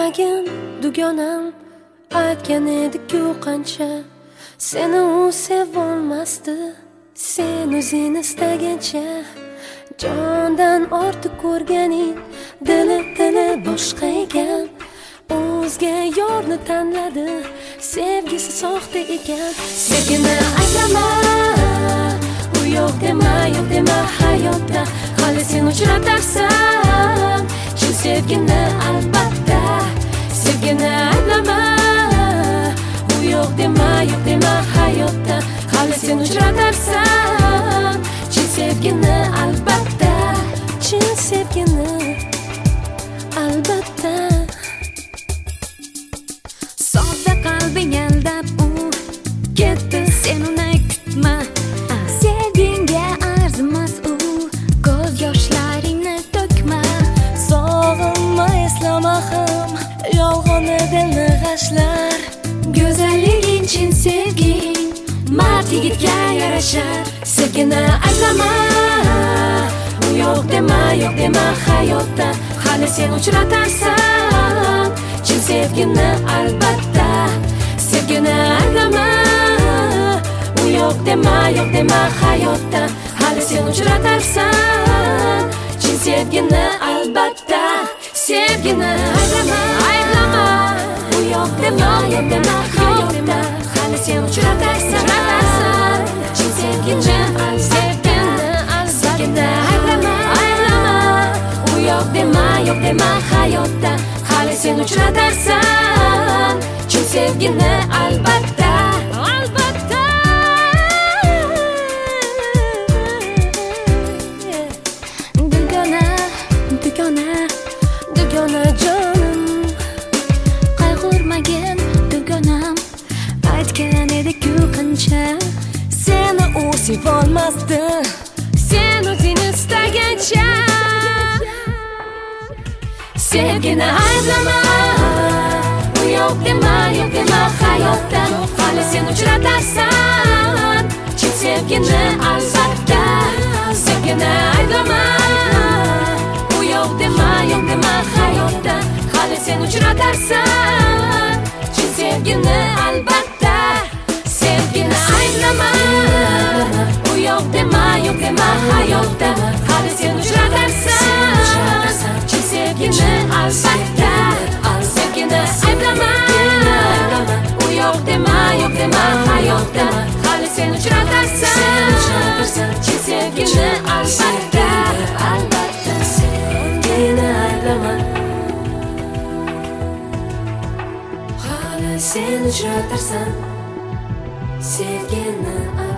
Ko'rmagin dugonam aytgan edi-ku qancha, seni u sevolmasdi, sen o'zing istagancha. Jondan ortiq ko'rganing dili boshqa ekan, o'zga yorni tanladi, sevgisi soxta ekan. Sevgini aylama, u yo'q dema hayotda, hali sen uchratarsan chin sevgini albatta. Sevgini aylama, u yo'q dema hayotda, hali sen uchratarsan chin sevgini albatta, chin sevgini albatta. Sodda qalbing aldab u ketdi, sen uni kutma, sevgingga arzimas u, ko'z yoshlaringni to'kma. Sog'inma, eslama ham yolg'on dilni g'ashlar. Go'zalliging chin sevging mard yigitga yarashar. Sevgini aylama, u yo'q dema hayotda, hali sen uchratarsan chin sevgini albatta. Sevgini aylama, u yo'q dema hayotda, hali sen uchratarsan chin sevgini albatta. Sevgini aylama, u yo'q dema hayotda, hali sen uchratarsan chin sevgini albatta. Sevgini aylama, u yo'q dema hayotda, hali sen uchratarsan chin sevgini albatta. Dugona jonim, qayg'urmagin dugonam, aytgan edi-ku qancha, seni u sevolmasdi, sen o'zing istagancha. Sevgini aylama, u yo'q dema hayotda, hali sen uchratarsan chin sevgini albatta. Sevgini aylama, u yo'q dema hayotda, hali sen uchratarsan chin sevgini albatta. Sevgini aylama, u yo'q dema hayotda, hali sen uchratarsan chin sevgini albatta. Sevgini aylama, u yo'q dema hayotda, hali sen uchratarsan chin sevgini albatta. Sevgini aylama, hali sen uchratarsan sevgini